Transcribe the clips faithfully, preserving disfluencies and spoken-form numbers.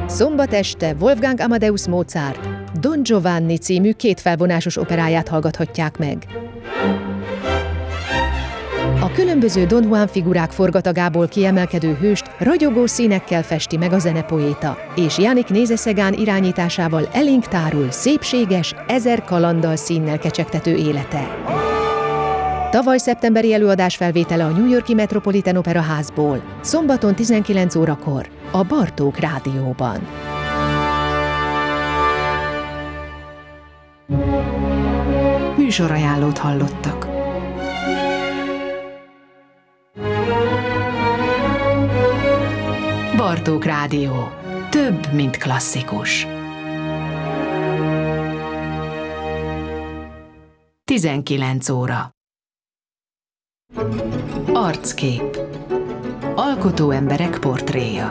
Szombat este Wolfgang Amadeus Mozart Don Giovanni című kétfelvonásos operáját hallgathatják meg. A különböző Don Juan figurák forgatagából kiemelkedő hőst ragyogó színekkel festi meg a zenepoéta, és Jánik Nézeszegán irányításával elénk tárul szépséges, ezer kalanddal színnel kecsegtető élete. Tavaly szeptemberi előadás felvétele a New York-i Metropolitan Opera Házból, szombaton tizenkilenc órakor, a Bartók Rádióban. Műsorajánlót hallottak. Bartók Rádió. Több, mint klasszikus. tizenkilenc óra. Arckép. Alkotó emberek portréja.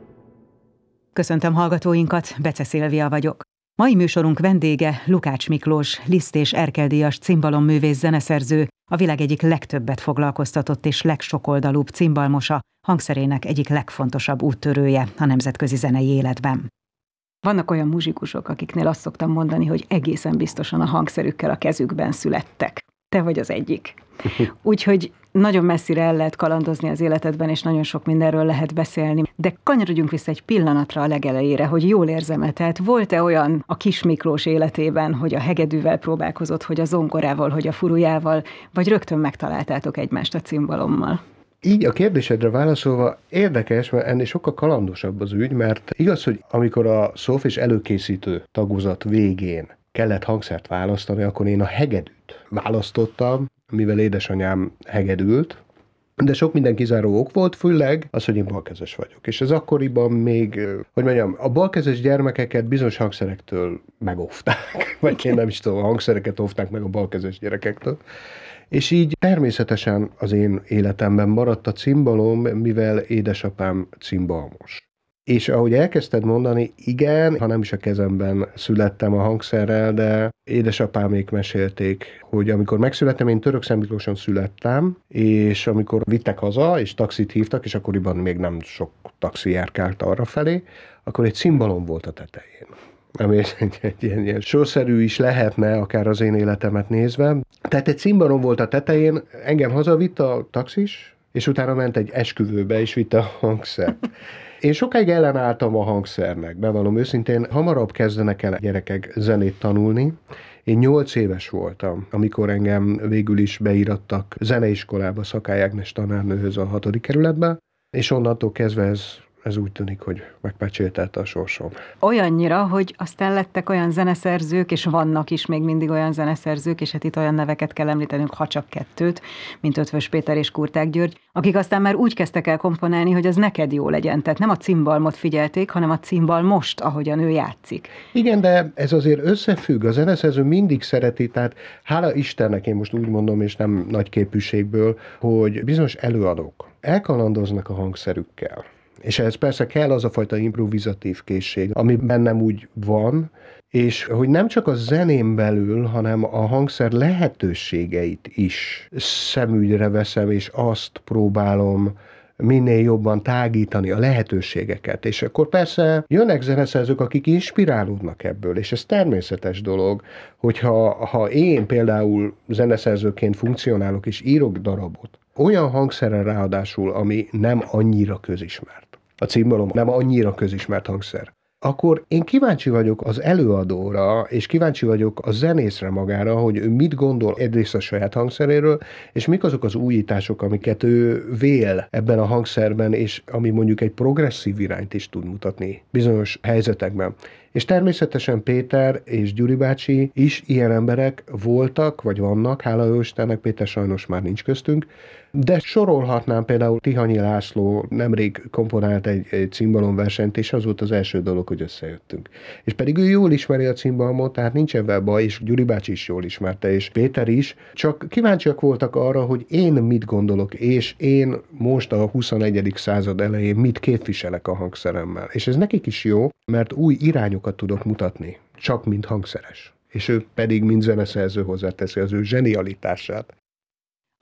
Köszöntöm hallgatóinkat, Bece Szilvia vagyok. Mai műsorunk vendége Lukács Miklós, Liszt és Erkel-díjas cimbalomművész zeneszerző, a világ egyik legtöbbet foglalkoztatott és legsokoldalúbb cimbalmosa, hangszerének egyik legfontosabb úttörője a nemzetközi zenei életben. Vannak olyan muzsikusok, akiknél azt szoktam mondani, hogy egészen biztosan a hangszerükkel a kezükben születtek. Te vagy az egyik. Úgyhogy nagyon messzire el lehet kalandozni az életedben, és nagyon sok mindenről lehet beszélni. De kanyarodjunk vissza egy pillanatra a legelejére, hogy jól érzem-e. Tehát volt-e olyan a kis Miklós életében, hogy a hegedűvel próbálkozott, hogy a zongorával, hogy a furujával, vagy rögtön megtaláltátok egymást a cimbalommal? Így a kérdésedre válaszolva érdekes, mert ennél sokkal kalandosabb az ügy, mert igaz, hogy amikor a szólfés előkészítő tagozat végén kellett hangszert választani, akkor én a hegedűt választottam, mivel édesanyám hegedült, de sok minden kizáró ok volt, főleg az, hogy én balkezes vagyok. És ez akkoriban még, hogy mondjam, a balkezes gyermekeket bizonyos hangszerektől megóvták, vagy én nem is tudom, a hangszereket óvták meg a balkezes gyerekektől. És így természetesen az én életemben maradt a cimbalom, mivel édesapám cimbalmos. És ahogy elkezdted mondani, igen, ha nem is a kezemben születtem a hangszerrel, de édesapámék mesélték, hogy amikor megszülettem, én Törökszentmiklóson születtem, és amikor vittek haza, és taxit hívtak, és akkoriban még nem sok taxi járkált arrafelé, akkor egy cimbalom volt a tetején. Ami egy, egy ilyen, ilyen sorszerű is lehetne, akár az én életemet nézve. Tehát egy cimbalom volt a tetején, engem hazavitt a taxis, és utána ment egy esküvőbe, és vitte a hangszert. Én sokáig ellenálltam a hangszernek, bevallom őszintén, hamarabb kezdenek el gyerekek zenét tanulni. Én nyolc éves voltam, amikor engem végül is beírattak zeneiskolába, Szakály Ágnes tanárnőhöz a hatodik kerületbe, és onnantól kezdve ez, ez úgy tűnik, hogy megpecsételte a sorsom. Olyannyira, hogy aztán lettek olyan zeneszerzők, és vannak is még mindig olyan zeneszerzők, és hát itt olyan neveket kell említenünk, ha csak kettőt, mint Ötvös Péter és Kurták György, akik aztán már úgy kezdtek el komponálni, hogy az neked jó legyen. Tehát nem a cimbalmot figyelték, hanem a cimbalmost, ahogyan ő játszik. Igen, de ez azért összefügg. A zeneszerző mindig szereti, tehát hála Istennek, én most úgy mondom, és nem nagy képűségből, hogy bizonyos előadók elkalandoznak a hangszerükkel. És ehhez persze kell az a fajta improvizatív készség, ami bennem úgy van, és hogy nem csak a zenén belül, hanem a hangszer lehetőségeit is szemügyre veszem, és azt próbálom minél jobban tágítani a lehetőségeket. És akkor persze jönnek zeneszerzők, akik inspirálódnak ebből, és ez természetes dolog, hogyha ha én például zeneszerzőként funkcionálok és írok darabot, olyan hangszerrel ráadásul, ami nem annyira közismert. A cimbalom nem annyira közismert hangszer. Akkor én kíváncsi vagyok az előadóra, és kíváncsi vagyok a zenészre magára, hogy ő mit gondol egyrészt a saját hangszeréről, és mik azok az újítások, amiket ő vél ebben a hangszerben, és ami mondjuk egy progresszív irányt is tud mutatni bizonyos helyzetekben. És természetesen Péter és Gyuri bácsi is ilyen emberek voltak, vagy vannak, hála jó Istennek, Péter sajnos már nincs köztünk, de sorolhatnám például Tihanyi László nemrég komponált egy, egy cimbalomversenyt, és az volt az első dolog, hogy összejöttünk. És pedig ő jól ismeri a cimbalmot, tehát nincs ebben baj, és Gyuri bácsi is jól ismerte, és Péter is, csak kíváncsiak voltak arra, hogy én mit gondolok, és én most a huszonegyedik század elején mit képviselek a hangszeremmel. És ez nekik is jó, mert új irányokat tudok mutatni, csak mint hangszeres. És ő pedig, mint zeneszerző hozzáteszi az ő zsenialitását.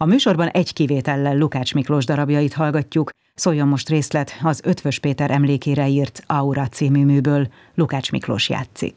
A műsorban egy kivétellel Lukács Miklós darabjait hallgatjuk, szóljon most részlet az Ötvös Péter emlékére írt Aura című műből. Lukács Miklós játszik.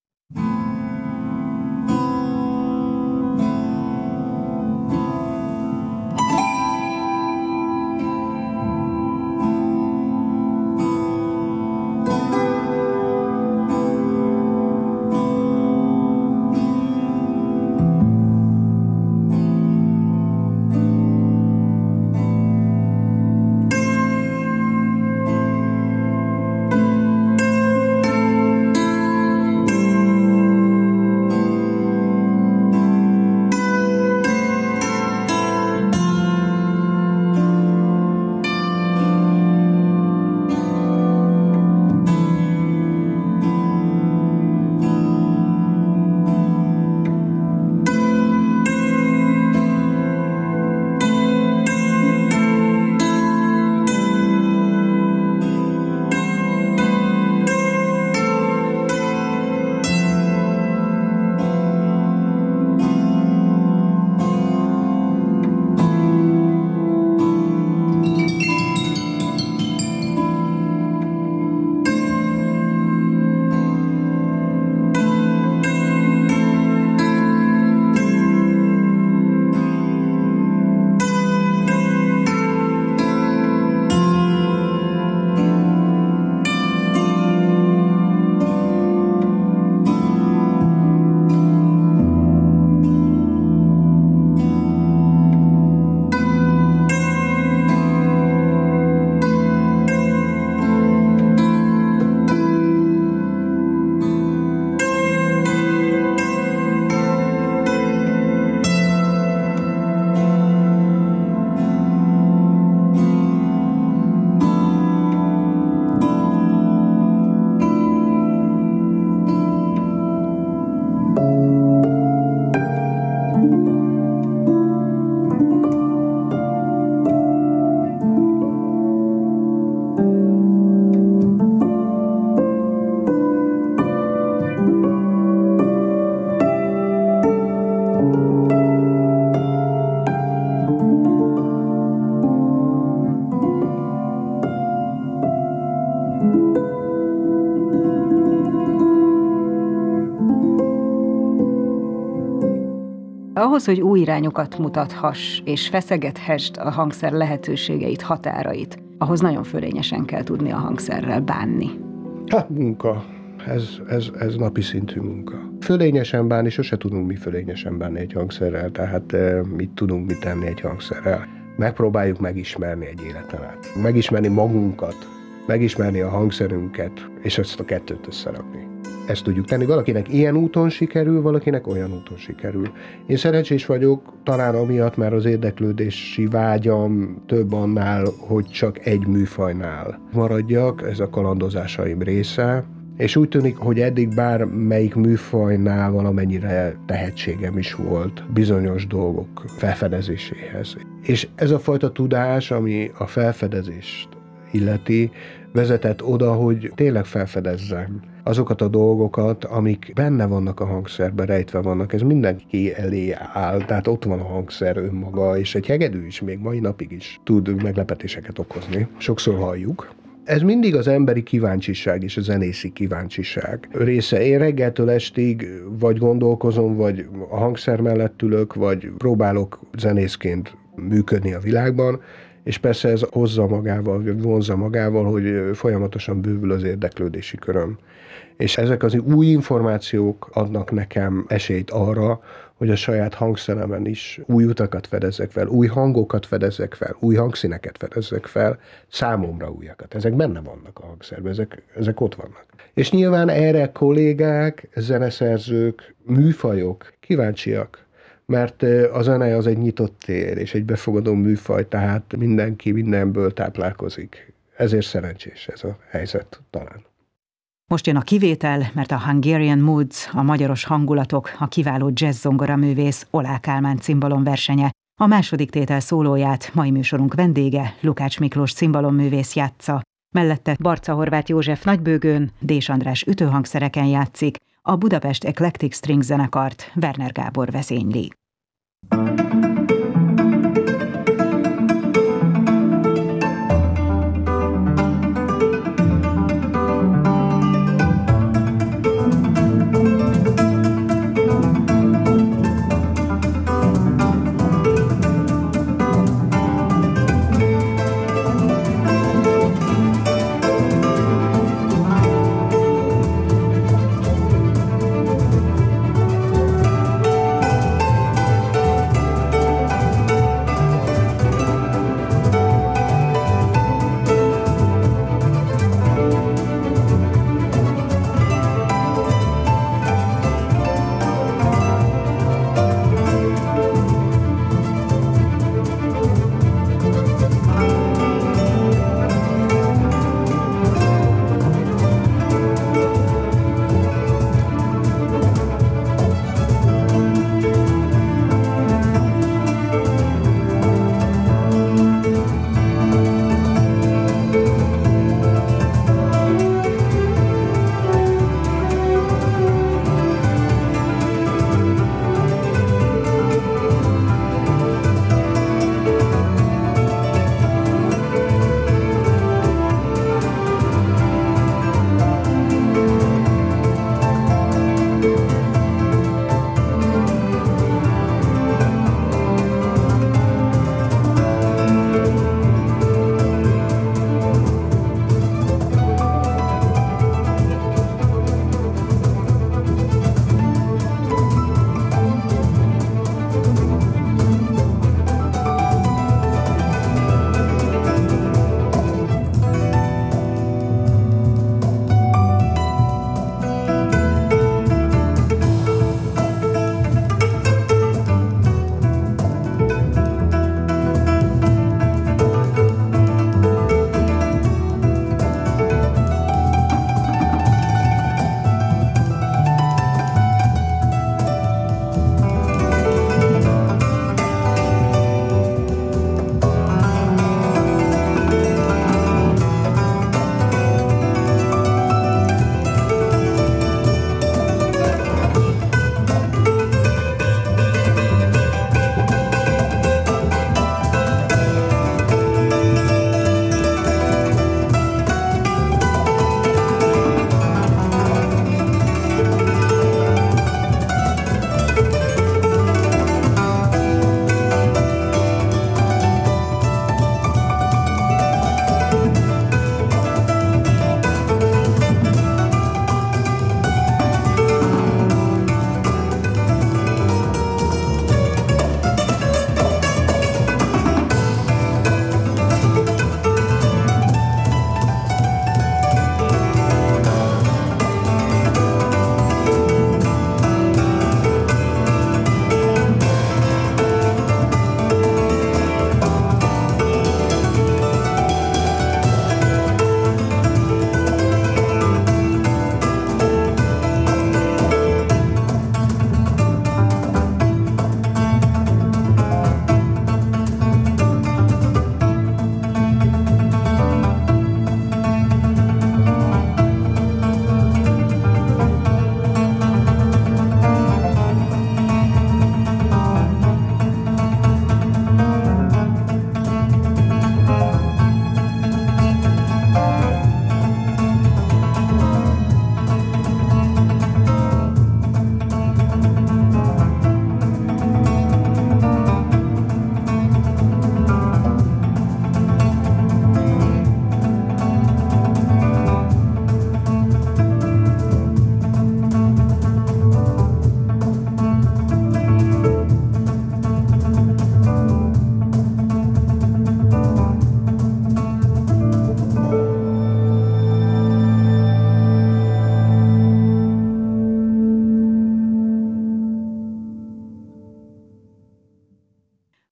Ahhoz, hogy új irányokat mutathass és feszegethessd a hangszer lehetőségeit, határait, ahhoz nagyon fölényesen kell tudni a hangszerrel bánni. Hát munka. Ez, ez, ez napi szintű munka. Fölényesen bánni, sose tudunk mi fölényesen bánni egy hangszerrel, tehát e, mit tudunk mit tenni egy hangszerrel. Megpróbáljuk megismerni egy életen át. Megismerni magunkat, megismerni a hangszerünket, és ezt a kettőt összerakni. Ezt tudjuk tenni. Valakinek ilyen úton sikerül, valakinek olyan úton sikerül. Én szerencsés vagyok, talán amiatt, mert az érdeklődési vágyam több annál, hogy csak egy műfajnál maradjak, ez a kalandozásaim része, és úgy tűnik, hogy eddig bármelyik műfajnál valamennyire tehetségem is volt bizonyos dolgok felfedezéséhez. És ez a fajta tudás, ami a felfedezést illeti, vezetett oda, hogy tényleg felfedezzem azokat a dolgokat, amik benne vannak a hangszerben, rejtve vannak. Ez mindenki elé áll, tehát ott van a hangszer önmaga, és egy hegedű is még mai napig is tud meglepetéseket okozni. Sokszor halljuk. Ez mindig az emberi kíváncsiság és a zenészi kíváncsiság része. Én reggeltől estig vagy gondolkozom, vagy a hangszer mellett ülök, vagy próbálok zenészként működni a világban, és persze ez hozza magával, vagy vonzza magával, hogy folyamatosan bővül az érdeklődési köröm. És ezek az új információk adnak nekem esélyt arra, hogy a saját hangszeremen is új utakat fedezzek fel, új hangokat fedezzek fel, új hangszíneket fedezzek fel, számomra újakat. Ezek benne vannak a hangszerben, ezek, ezek ott vannak. És nyilván erre kollégák, zeneszerzők, műfajok kíváncsiak, mert a zene az egy nyitott tér, és egy befogadó műfaj, tehát mindenki mindenből táplálkozik. Ezért szerencsés ez a helyzet talán. Most jön a kivétel, mert a Hungarian Moods, a magyaros hangulatok, a kiváló jazz-zongora művész Oláh Kálmán cimbalom versenye. A második tétel szólóját mai műsorunk vendége, Lukács Miklós cimbalom-művész játsza. Mellette Barca Horváth József nagybőgőn, Dés András ütőhangszereken játszik, a Budapest Eclectic String zenekart Werner Gábor vezényli.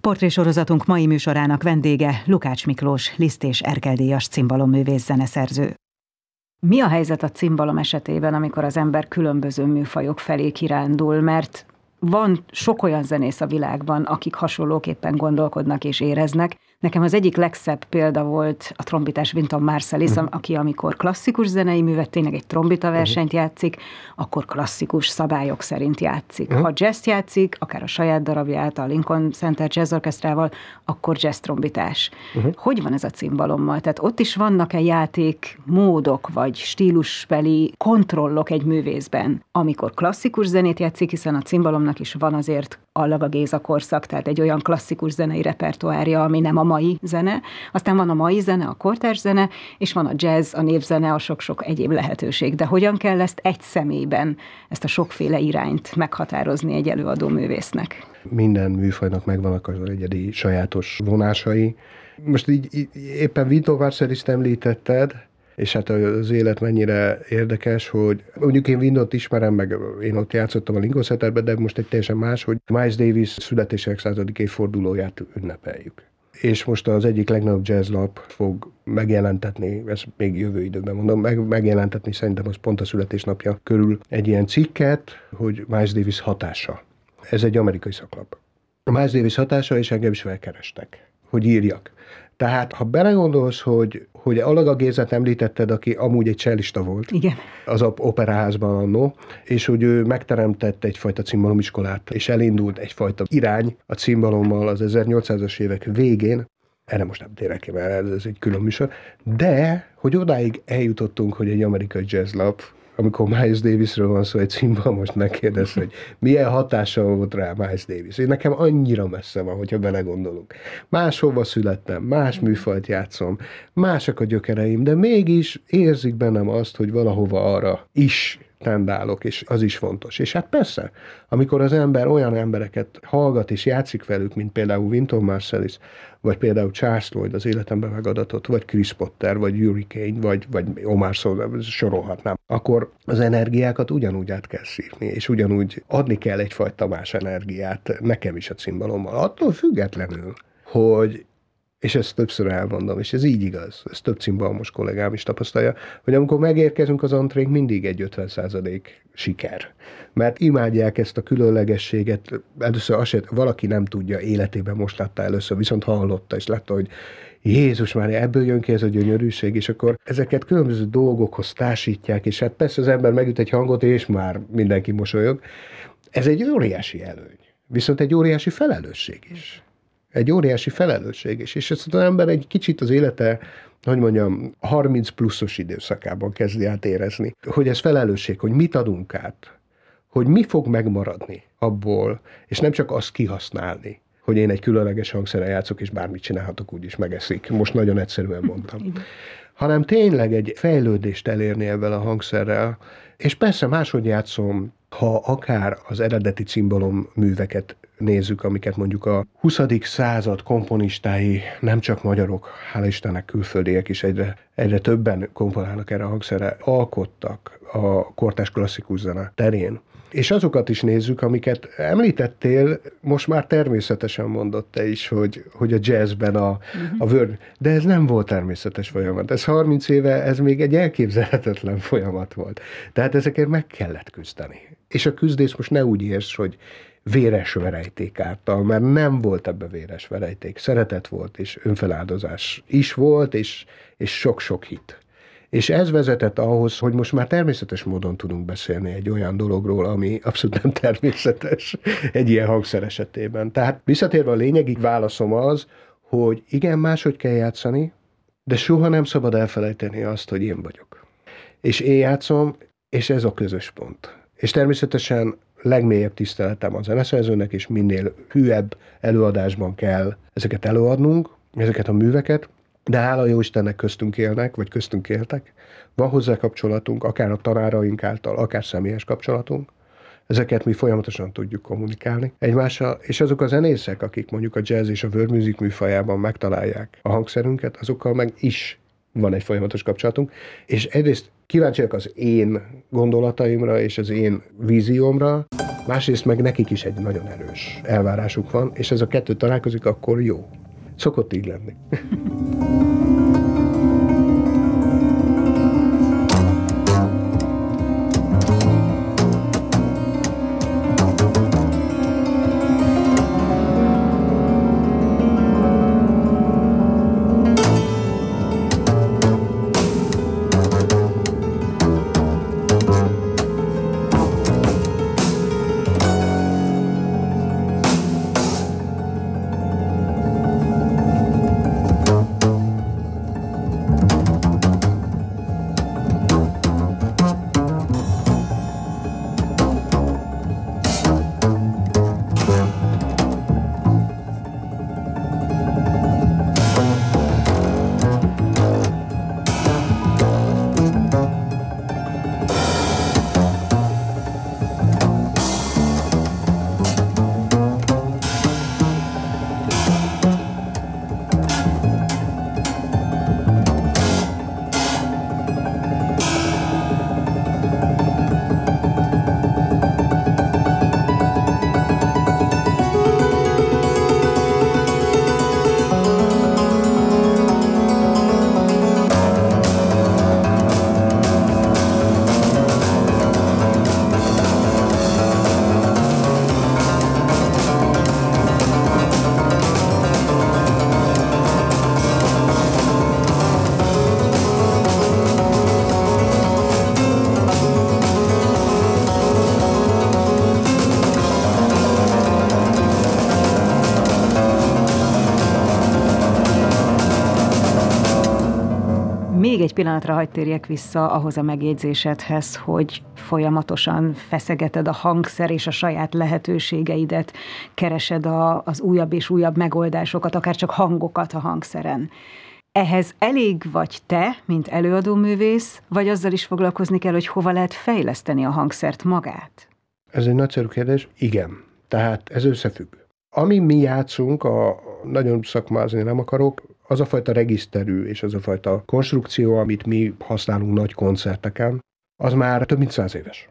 Portrésorozatunk mai műsorának vendége Lukács Miklós, Liszt és Erkel-díjas cimbalomművész zeneszerző. Mi a helyzet a cimbalom esetében, amikor az ember különböző műfajok felé kirándul, mert van sok olyan zenész a világban, akik hasonlóképpen gondolkodnak és éreznek. Nekem az egyik legszebb példa volt a trombitás Wynton Marsalis, uh-huh. aki amikor klasszikus zenei művet, tényleg egy trombita versenyt uh-huh. játszik, akkor klasszikus szabályok szerint játszik. Uh-huh. Ha jazz játszik, akár a saját darabját a Lincoln Center Jazz Orchestrával, akkor jazz trombitás. Uh-huh. Hogy van ez a cimbalommal? Tehát ott is vannak-e játékmódok, vagy stílusbeli kontrollok egy művészben, amikor klasszikus zenét játszik, hiszen a cimbalomnak is van azért a Laga Géza korszak, tehát egy olyan klasszikus zenei repertoárja, ami nem a mai zene. Aztán van a mai zene, a kortárs zene, és van a jazz, a népzene, a sok-sok egyéb lehetőség. De hogyan kell ezt egy személyben, ezt a sokféle irányt meghatározni egy előadó művésznek? Minden műfajnak megvannak az egyedi sajátos vonásai. Most így, így éppen Wynton Marsalist említetted, és hát az élet mennyire érdekes, hogy mondjuk én Wintont ismerem, meg én ott játszottam a Lincoln Centerben, de most egy teljesen más, hogy Miles Davis születésének századik évfordulóját ünnepeljük. És most az egyik legnagyobb jazzlap fog megjelentetni, ezt még jövő időben mondom, meg, megjelentetni szerintem az pont a születésnapja körül egy ilyen cikket, hogy Miles Davis hatása. Ez egy amerikai szaklap. A Miles Davis hatása, és engem is felkerestek, hogy írjak. Tehát, ha belegondolsz, hogy, hogy Alaga Gézát említetted, aki amúgy egy csellista volt, igen, az operaházban annó, és hogy ő megteremtett egyfajta cimbalomiskolát, és elindult egyfajta irány a cimbalommal az ezernyolcszázas évek végén, erre most nem térek ki, mert ez egy külön műsor, de hogy odáig eljutottunk, hogy egy amerikai jazzlap, amikor Miles Davisről van szó, egy cimbalom, most megkérdez, hogy milyen hatással volt rá Miles Davis. Én nekem annyira messze van, hogyha belegondolunk. Máshova születtem, más műfajt játszom, másak a gyökereim, de mégis érzik bennem azt, hogy valahova arra is tendálok, és az is fontos. És hát persze, amikor az ember olyan embereket hallgat és játszik velük, mint például Wynton Marsalis, vagy például Charles Lloyd, az életemben megadatott, vagy Chris Potter, vagy Hurricane, vagy, vagy Omar Sosa, sorolhatnám, akkor az energiákat ugyanúgy át kell szívni, és ugyanúgy adni kell egyfajta más energiát nekem is a cimbalommal. Attól függetlenül, hogy és ezt többször elmondom, és ez így igaz, ez több cimbalomos kollégám is tapasztalja, hogy amikor megérkezünk az antrénk, mindig egy ötven százalék siker. Mert imádják ezt a különlegességet, először azt, valaki nem tudja, életében most látta először, viszont hallotta, és látta, hogy Jézus már, ebből jön ki ez a gyönyörűség, és akkor ezeket különböző dolgokhoz társítják, és hát persze az ember megüt egy hangot, és már mindenki mosolyog. Ez egy óriási előny, viszont egy óriási felelősség is. Egy óriási felelősség is, és ezt az ember egy kicsit az élete, hogy mondjam, harminc pluszos időszakában kezdi át érezni, hogy ez felelősség, hogy mit adunk át, hogy mi fog megmaradni abból, és nem csak azt kihasználni, hogy én egy különleges hangszerrel játszok, és bármit csinálhatok, úgyis megeszik. Most nagyon egyszerűen mondtam. Hanem tényleg egy fejlődést elérni ebben a hangszerrel, és persze máshogy játszom, ha akár az eredeti cimbalom műveket nézzük, amiket mondjuk a huszadik század komponistái, nem csak magyarok, hála Istennek külföldiek is egyre, egyre többen komponálnak erre a hangszerre, alkottak a kortárs klasszikus zene terén. És azokat is nézzük, amiket említettél, most már természetesen mondott te is, hogy, hogy a jazzben a, a word, de ez nem volt természetes folyamat. Ez harminc éve, ez még egy elképzelhetetlen folyamat volt. Tehát ezekért meg kellett küzdeni. És a küzdés most ne úgy érts, hogy véres verejték által, mert nem volt ebbe véres verejték. Szeretet volt, és önfeláldozás is volt, és, és sok-sok hit. És ez vezetett ahhoz, hogy most már természetes módon tudunk beszélni egy olyan dologról, ami abszolút nem természetes egy ilyen hangszer esetében. Tehát visszatérve a lényegi válaszom az, hogy igen, máshogy kell játszani, de soha nem szabad elfelejteni azt, hogy én vagyok. És én játszom, és ez a közös pont. És természetesen legmélyebb tiszteletem a zeneszerzőnek, és minél hűebb előadásban kell ezeket előadnunk, ezeket a műveket, de hála jó Istennek köztünk élnek, vagy köztünk éltek. Van hozzá kapcsolatunk, akár a tanáraink által, akár személyes kapcsolatunk. Ezeket mi folyamatosan tudjuk kommunikálni egymással, és azok a zenészek, akik mondjuk a jazz és a world music műfajában megtalálják a hangszerünket, azokkal meg is van egy folyamatos kapcsolatunk, és egyrészt kíváncsiak az én gondolataimra és az én víziómra, Másrészt meg nekik is egy nagyon erős elvárásuk van, és ez a kettő találkozik, akkor jó. Szokott így lenni. Még egy pillanatra hadd térjek vissza ahhoz a megjegyzésedhez, hogy folyamatosan feszegeted a hangszer és a saját lehetőségeidet, keresed a, az újabb és újabb megoldásokat, akár csak hangokat a hangszeren. Ehhez elég vagy te, mint előadóművész, vagy azzal is foglalkozni kell, hogy hova lehet fejleszteni a hangszert magát? Ez egy nagyszerű kérdés. Igen. Tehát ez összefügg. Ami mi játszunk, a nagyon szakmázni nem akarok, az a fajta regiszterű és az a fajta konstrukció, amit mi használunk nagy koncerteken, az már több mint száz éves.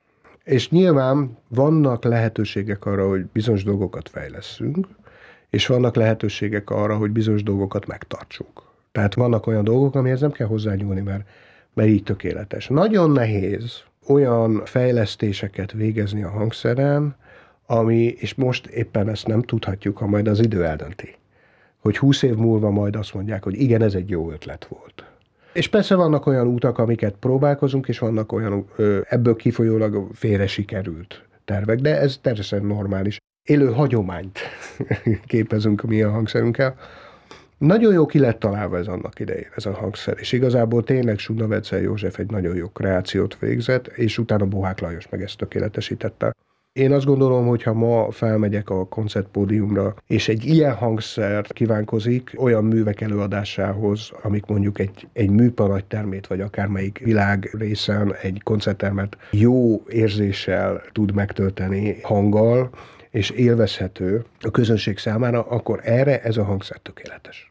És nyilván vannak lehetőségek arra, hogy bizonyos dolgokat fejlesszünk, és vannak lehetőségek arra, hogy bizonyos dolgokat megtartsunk. Tehát vannak olyan dolgok, amihez nem kell hozzányúlni, mert, mert így tökéletes. Nagyon nehéz olyan fejlesztéseket végezni a hangszeren, ami, és most éppen ezt nem tudhatjuk, ha majd az idő eldönti, hogy húsz év múlva majd azt mondják, hogy igen, ez egy jó ötlet volt. És persze vannak olyan útak, amiket próbálkozunk, és vannak olyan ebből kifolyólag félre sikerült tervek, de ez természetesen normális. Élő hagyományt képezünk mi a hangszerünkkel. Nagyon jó ki lett találva ez annak idején, ez a hangszer, és igazából tényleg Sundavecel József egy nagyon jó kreációt végzett, és utána Bohák Lajos meg ezt tökéletesítette. Én azt gondolom, hogy ha ma felmegyek a koncertpódiumra, és egy ilyen hangszer kívánkozik olyan művek előadásához, amik mondjuk egy, egy műpa nagytermét, vagy akármelyik világ részen egy koncerttermet jó érzéssel tud megtölteni hanggal, és élvezhető a közönség számára, akkor erre ez a hangszer tökéletes.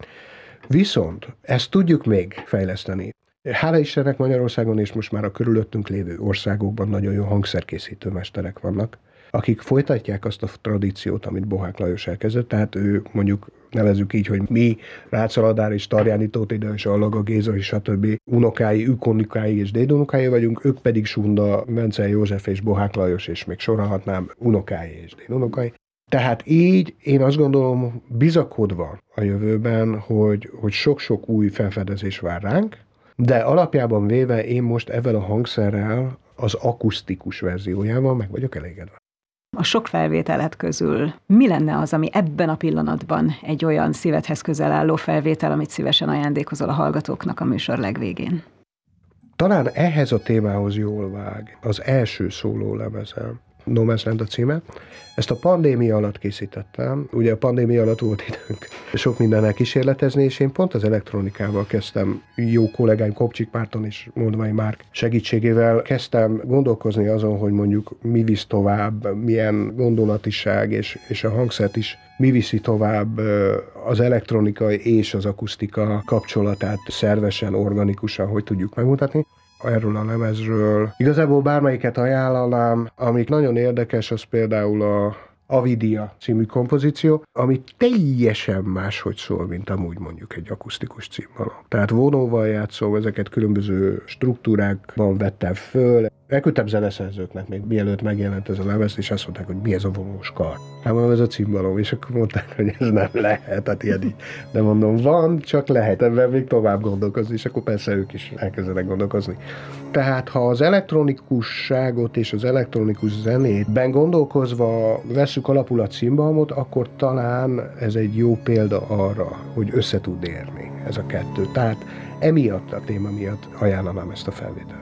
Viszont ezt tudjuk még fejleszteni. Hála Istennek Magyarországon és most már a körülöttünk lévő országokban nagyon jó hangszerkészítő mesterek vannak, akik folytatják azt a tradíciót, amit Bohák Lajos elkezdett, tehát ő mondjuk nevezzük így, hogy mi, Rácz Aladár és Tarjáni Tóth és Allaga Géza és stb. Unokái, ükunokái és dédunokái vagyunk, ők pedig Sunda, Vencel József és Bohák Lajos, és még sorolhatnám unokái és dédunokái. Tehát így én azt gondolom, bizakodva a jövőben, hogy, hogy sok-sok új felfedezés vár ránk, de alapjában véve én most ezzel a hangszerrel az akusztikus verziójával meg vagyok elégedve. A sok felvételet közül mi lenne az, ami ebben a pillanatban egy olyan szívedhez közel álló felvétel, amit szívesen ajándékozol a hallgatóknak a műsor legvégén? Talán ehhez a témához jól vág az első szóló lemezem, No Man's Land a címe. Ezt a pandémia alatt készítettem. Ugye a pandémia alatt volt időnk sok mindennel kísérletezni, és én pont az elektronikával kezdtem, jó kollégáim Kopcsik Márton és Moldvai Márk segítségével kezdtem gondolkozni azon, hogy mondjuk mi visz tovább, milyen gondolatiság, és, és a hangszert is mi viszi tovább az elektronika és az akusztika kapcsolatát szervesen, organikusan, hogy tudjuk megmutatni. erről a lemezről. Igazából bármelyiket ajánlanám, amik nagyon érdekes, az például a Avidia című kompozíció, ami teljesen máshogy szól, mint amúgy mondjuk egy akusztikus cimbalom. Tehát vonóval játszom, ezeket különböző struktúrákban vettem föl. Elküldtem zeneszerzőknek még mielőtt megjelent ez a lemez, és azt mondták, hogy mi ez a vonós kar. Hát mondom, ez a cimbalom, és akkor mondták, hogy ez nem lehet, hát ilyen így. De mondom, van, csak lehet ebben még tovább gondolkozni, és akkor persze ők is elkezdenek gondolkozni. Tehát ha az elektronikusságot és az elektronikus zenétben gondolkozva vesszük alapul a cimbalmot, akkor talán ez egy jó példa arra, hogy össze tud érni ez a kettő. Tehát emiatt a téma miatt ajánlanám ezt a felvételt.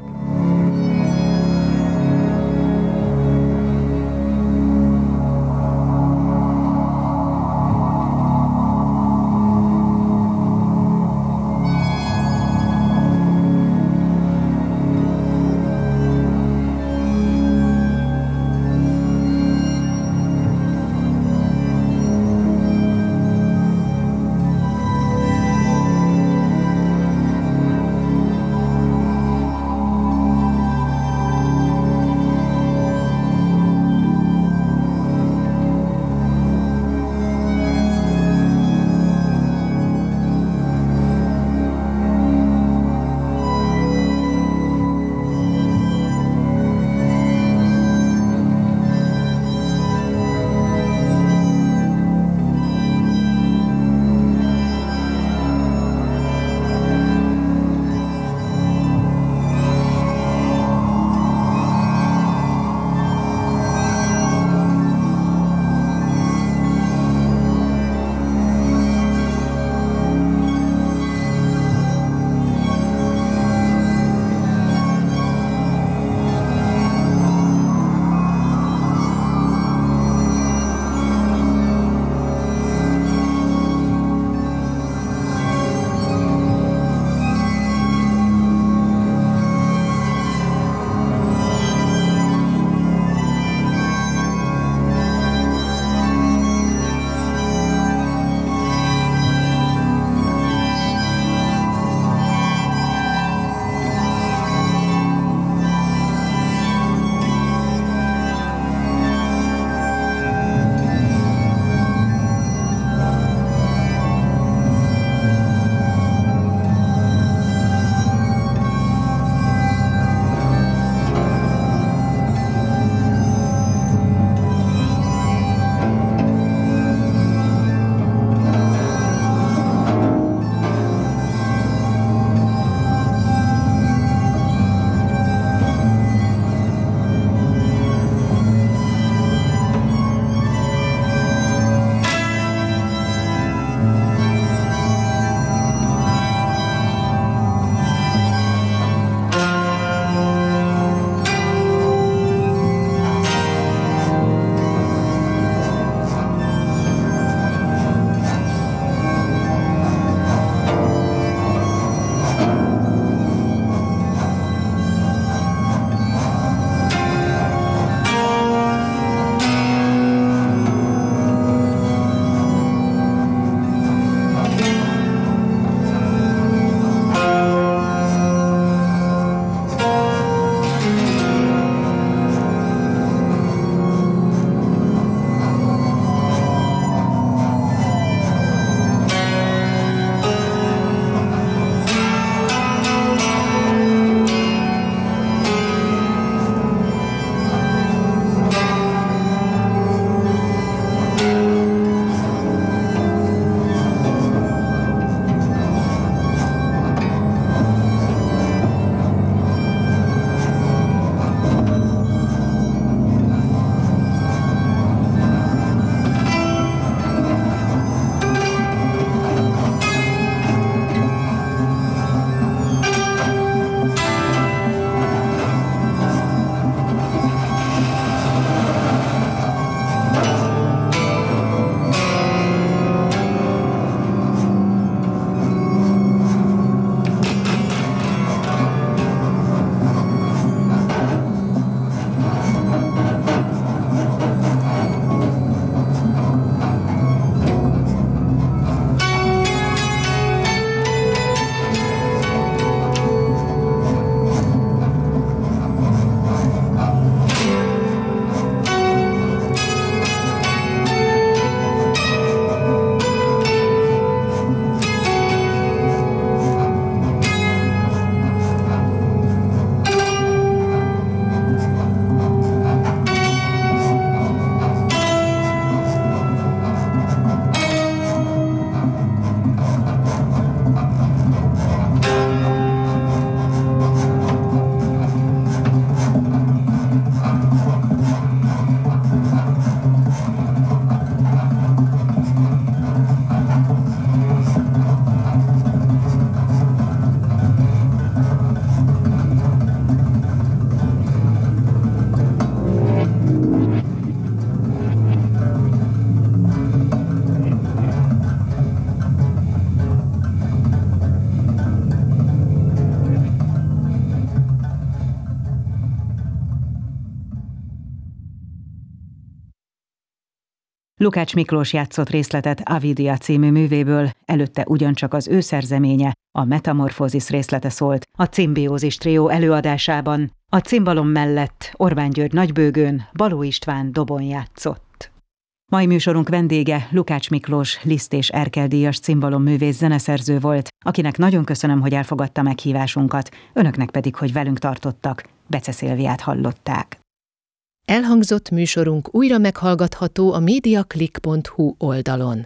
Lukács Miklós játszott részletet Avidia című művéből, előtte ugyancsak az ő szerzeménye, a Metamorfózis részlete szólt a Cimbiózis trió előadásában. A cimbalom mellett Orbán György nagybőgőn, Baló István dobon játszott. Mai műsorunk vendége Lukács Miklós Liszt és Erkel díjas cimbalom-művész zeneszerző volt, akinek nagyon köszönöm, hogy elfogadta meghívásunkat, önöknek pedig, hogy velünk tartottak. Bece Szilviát hallották. Elhangzott műsorunk újra meghallgatható a mediaclick pont hu oldalon.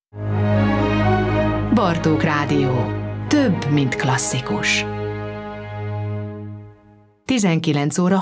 Bartók Rádió. Több, mint klasszikus. tizenkilenc óra